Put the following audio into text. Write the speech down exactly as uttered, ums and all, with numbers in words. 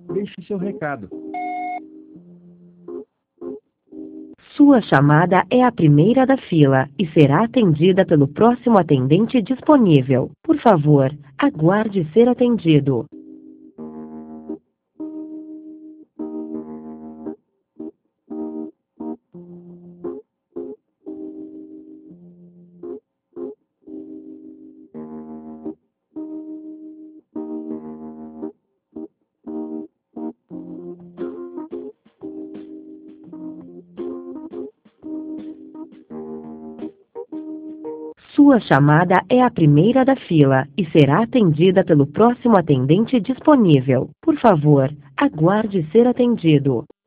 Deixe seu recado. Sua chamada é a primeira da fila e será atendida pelo próximo atendente disponível. Por favor, aguarde ser atendido. Sua chamada é a primeira da fila e será atendida pelo próximo atendente disponível. Por favor, aguarde ser atendido.